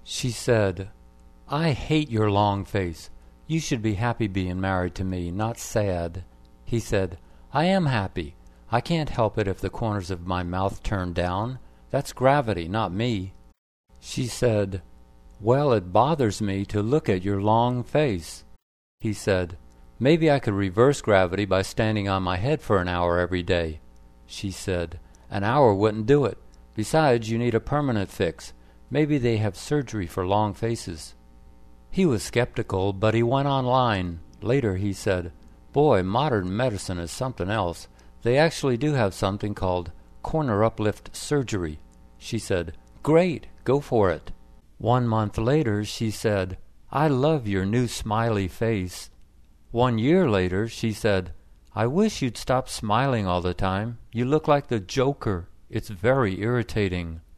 She said, "I hate your long face. You should be happy being married to me, not sad." He said, "I am happy. I can't help it if the corners of my mouth turn down. That's gravity, not me." She said, "Well, it bothers me to look at your long face." He said, "Maybe I could reverse gravity by standing on my head for an hour every day." She said, "An hour wouldn't do it. Besides, you need a permanent fix. Maybe they have surgery for long faces." He was skeptical, but he went online. Later he said, "Boy, modern medicine is something else. They actually do have something called corner uplift surgery." She said, "Great, go for it." 1 month later she said, "I love your new smiley face." 1 year later she said, "I wish you'd stop smiling all the time. You look like the Joker. It's very irritating."